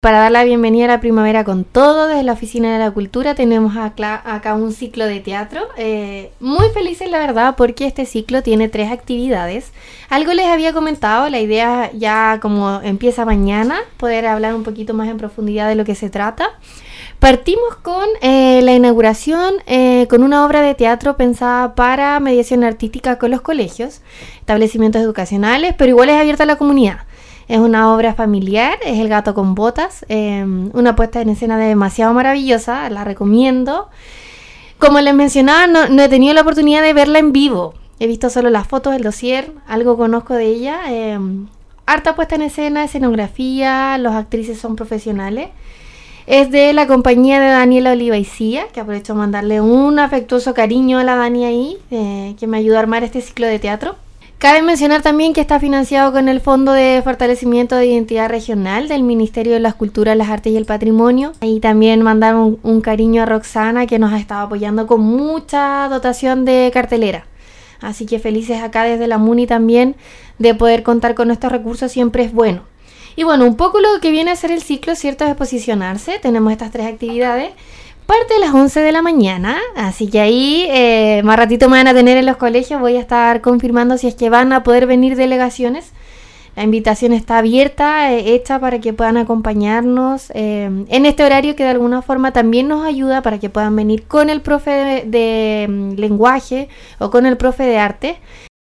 Para dar la bienvenida a la primavera con todo, desde la Oficina de la Cultura tenemos acá un ciclo de teatro. Muy felices la verdad porque este ciclo tiene 3 actividades. Algo les había comentado, la idea ya como empieza mañana, poder hablar un poquito más en profundidad de lo que se trata. Partimos con la inauguración con una obra de teatro pensada para mediación artística con los colegios, establecimientos educacionales, pero igual es abierta a la comunidad. Es una obra familiar, es El gato con botas, una puesta en escena demasiado maravillosa, la recomiendo. Como les mencionaba, no he tenido la oportunidad de verla en vivo. He visto solo las fotos, el dossier, algo conozco de ella. Harta puesta en escena, escenografía, las actrices son profesionales. Es de la compañía de Daniela Oliva y Cía, que aprovecho a mandarle un afectuoso cariño a la Dani ahí, que me ayudó a armar este ciclo de teatro. Cabe mencionar también que está financiado con el Fondo de Fortalecimiento de Identidad Regional del Ministerio de las Culturas, las Artes y el Patrimonio. Y también mandar un cariño a Roxana, que nos ha estado apoyando con mucha dotación de cartelera. Así que felices acá desde la MUNI también de poder contar con estos recursos, siempre es bueno. Y bueno, un poco lo que viene a ser el ciclo, ¿cierto? Es posicionarse. Tenemos estas 3 actividades. Parte a las 11 de la mañana, así que ahí más ratito me van a tener en los colegios, voy a estar confirmando si es que van a poder venir delegaciones. La invitación está abierta, hecha para que puedan acompañarnos en este horario que de alguna forma también nos ayuda para que puedan venir con el profe de lenguaje o con el profe de arte